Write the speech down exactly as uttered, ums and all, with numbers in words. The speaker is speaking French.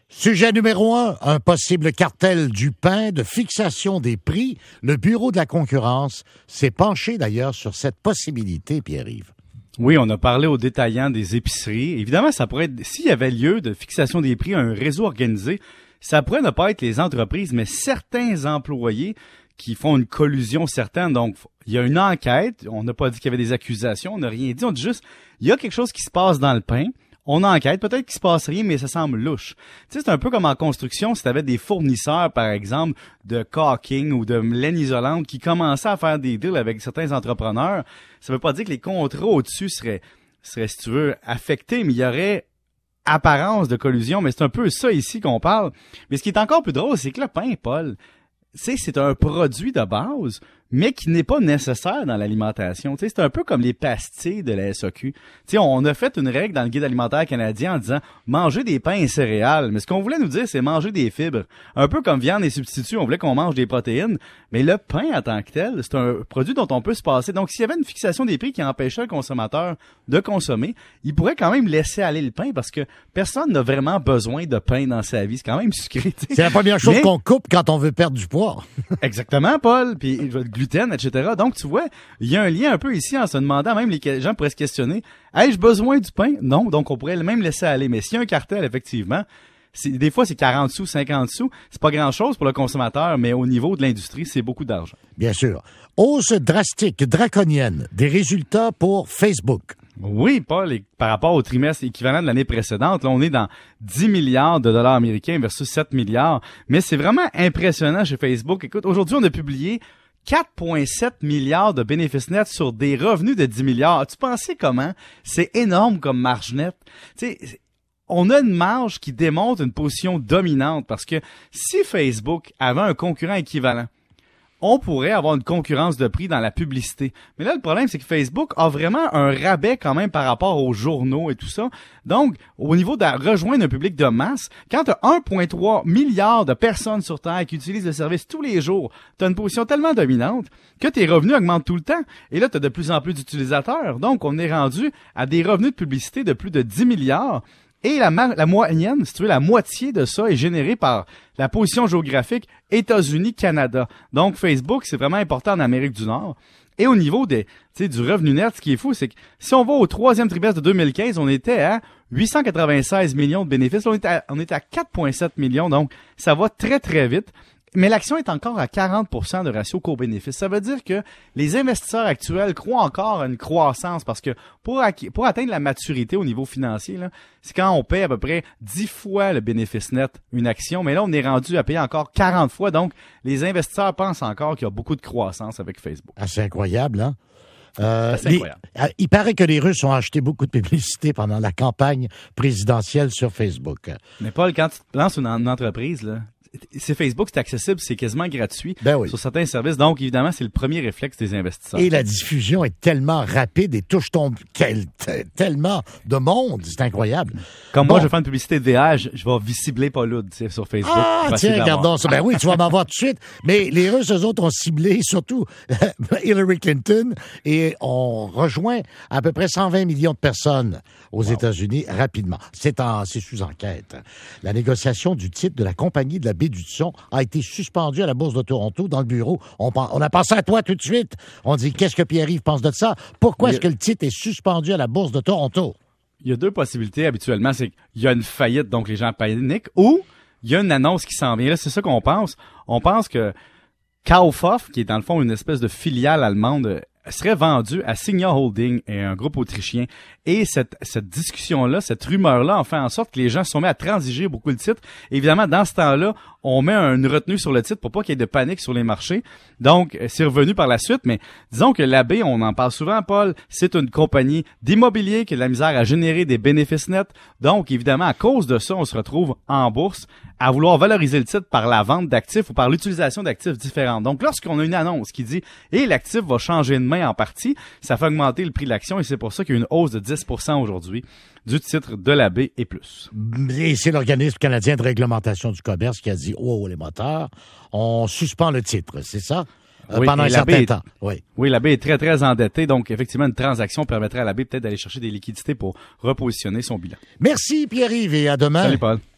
Sujet numéro un, un possible cartel du pain de fixation des prix. Le Bureau de la concurrence s'est penché d'ailleurs sur cette possibilité, Pierre-Yves. Oui, on a parlé aux détaillants des épiceries. Évidemment, ça pourrait être, s'il y avait lieu de fixation des prix à un réseau organisé, ça pourrait ne pas être les entreprises, mais certains employés qui font une collusion certaine. Donc, il y a une enquête. On n'a pas dit qu'il y avait des accusations. On n'a rien dit. On dit juste, il y a quelque chose qui se passe dans le pain. On enquête, peut-être qu'il se passe rien, mais ça semble louche. Tu sais, c'est un peu comme en construction, si tu avais des fournisseurs, par exemple, de caulking ou de laine isolante qui commençaient à faire des deals avec certains entrepreneurs. Ça veut pas dire que les contrats au-dessus seraient, seraient, si tu veux, affectés, mais il y aurait apparence de collusion. Mais c'est un peu ça ici qu'on parle. Mais ce qui est encore plus drôle, c'est que le pain, Paul, tu sais, c'est un produit de base, mais qui n'est pas nécessaire dans l'alimentation. Tu sais, c'est un peu comme les pastilles de la S A Q. Tu sais, on a fait une règle dans le guide alimentaire canadien en disant manger des pains et céréales. Mais ce qu'on voulait nous dire, c'est manger des fibres. Un peu comme viande et substituts, on voulait qu'on mange des protéines. Mais le pain en tant que tel, c'est un produit dont on peut se passer. Donc, s'il y avait une fixation des prix qui empêchait le consommateur de consommer, il pourrait quand même laisser aller le pain parce que personne n'a vraiment besoin de pain dans sa vie. C'est quand même sucré. T'sais. C'est la première chose mais... qu'on coupe quand on veut perdre du poids. Exactement, Paul. Puis le gluten, et cetera. Donc, tu vois, il y a un lien un peu ici en se demandant, même les gens pourraient se questionner, ai-je besoin du pain? Non. Donc, on pourrait même laisser aller. Mais s'il y a un cartel, effectivement, c'est, des fois, c'est quarante sous, cinquante sous. C'est pas grand-chose pour le consommateur, mais au niveau de l'industrie, c'est beaucoup d'argent. Bien sûr. Hausse drastique, draconienne des résultats pour Facebook. Oui, Paul, et par rapport au trimestre équivalent de l'année précédente, là, on est dans dix milliards de dollars américains versus sept milliards. Mais c'est vraiment impressionnant chez Facebook. Écoute, aujourd'hui, on a publié quatre virgule sept milliards de bénéfices nets sur des revenus de dix milliards. As-tu pensé comment? C'est énorme comme marge nette. Tu sais, on a une marge qui démontre une position dominante parce que si Facebook avait un concurrent équivalent, on pourrait avoir une concurrence de prix dans la publicité. Mais là, le problème, c'est que Facebook a vraiment un rabais quand même par rapport aux journaux et tout ça. Donc, au niveau de rejoindre un public de masse, quand tu as un virgule trois milliard de personnes sur Terre qui utilisent le service tous les jours, tu as une position tellement dominante que tes revenus augmentent tout le temps. Et là, tu as de plus en plus d'utilisateurs. Donc, on est rendu à des revenus de publicité de plus de dix milliards. Et la, la moyenne, si tu veux, la moitié de ça est générée par la position géographique États-Unis-Canada. Donc, Facebook, c'est vraiment important en Amérique du Nord. Et au niveau des, tu sais, du revenu net, ce qui est fou, c'est que si on va au troisième trimestre de deux mille quinze, on était à huit cent quatre-vingt-seize millions de bénéfices. Là, on était à, on était à quatre virgule sept millions. Donc, ça va très, très vite. Mais l'action est encore à quarante pour cent de ratio court-bénéfice. Ça veut dire que les investisseurs actuels croient encore à une croissance parce que pour, acqu- pour atteindre la maturité au niveau financier, là, c'est quand on paye à peu près dix fois le bénéfice net une action. Mais là, on est rendu à payer encore quarante fois. Donc, les investisseurs pensent encore qu'il y a beaucoup de croissance avec Facebook. Ah, c'est incroyable, hein? Euh, c'est incroyable. Les, il paraît que les Russes ont acheté beaucoup de publicité pendant la campagne présidentielle sur Facebook. Mais Paul, quand tu te lances une, une entreprise, là, c'est Facebook, c'est accessible, c'est quasiment gratuit ben oui. sur certains services. Donc, évidemment, c'est le premier réflexe des investisseurs. Et la diffusion est tellement rapide et touche ton, quel, t- tellement de monde. C'est incroyable. Comme bon. moi, je fais une publicité de V H, je, je vais cibler Paul Oud sur Facebook. Ah, tiens, regardons ça. Ben oui, tu vas m'en voir tout de suite. Mais les Russes, eux autres, ont ciblé surtout Hillary Clinton et ont rejoint à peu près cent vingt millions de personnes aux wow. États-Unis rapidement. C'est, en, c'est sous enquête. La négociation du titre de la compagnie de la baie du Son a été suspendue à la Bourse de Toronto dans le bureau. On, on a pensé à toi tout de suite. On dit, qu'est-ce que Pierre-Yves pense de ça? Pourquoi est-ce que le titre est suspendu à la Bourse de Toronto? Il y a deux possibilités habituellement. C'est qu'il y a une faillite, donc les gens paniquent, ou il y a une annonce qui s'en vient. Là, c'est ça qu'on pense. On pense que Kaufhof, qui est dans le fond une espèce de filiale allemande, serait vendu à Signa Holding, un groupe autrichien. Et cette, cette discussion-là, cette rumeur-là, en fait en sorte que les gens se sont mis à transiger beaucoup le titre. Évidemment, dans ce temps-là, on met une retenue sur le titre pour pas qu'il y ait de panique sur les marchés. Donc, c'est revenu par la suite. Mais disons que l'A B, on en parle souvent, Paul, c'est une compagnie d'immobilier qui a de la misère à générer des bénéfices nets. Donc, évidemment, à cause de ça, on se retrouve en bourse à vouloir valoriser le titre par la vente d'actifs ou par l'utilisation d'actifs différents. Donc, lorsqu'on a une annonce qui dit « et l'actif va changer de main en partie », ça fait augmenter le prix de l'action et c'est pour ça qu'il y a une hausse de dix pour cent aujourd'hui du titre de l'A B et plus. Et c'est l'organisme canadien de réglementation du commerce qui a dit « Oh, les moteurs, on suspend le titre », c'est ça? Euh, oui, pendant un certain est, temps. Oui. oui, l'A B est très, très endetté. Donc, effectivement, une transaction permettrait à l'A B peut-être d'aller chercher des liquidités pour repositionner son bilan. Merci, Pierre-Yves, et à demain. Salut, Paul.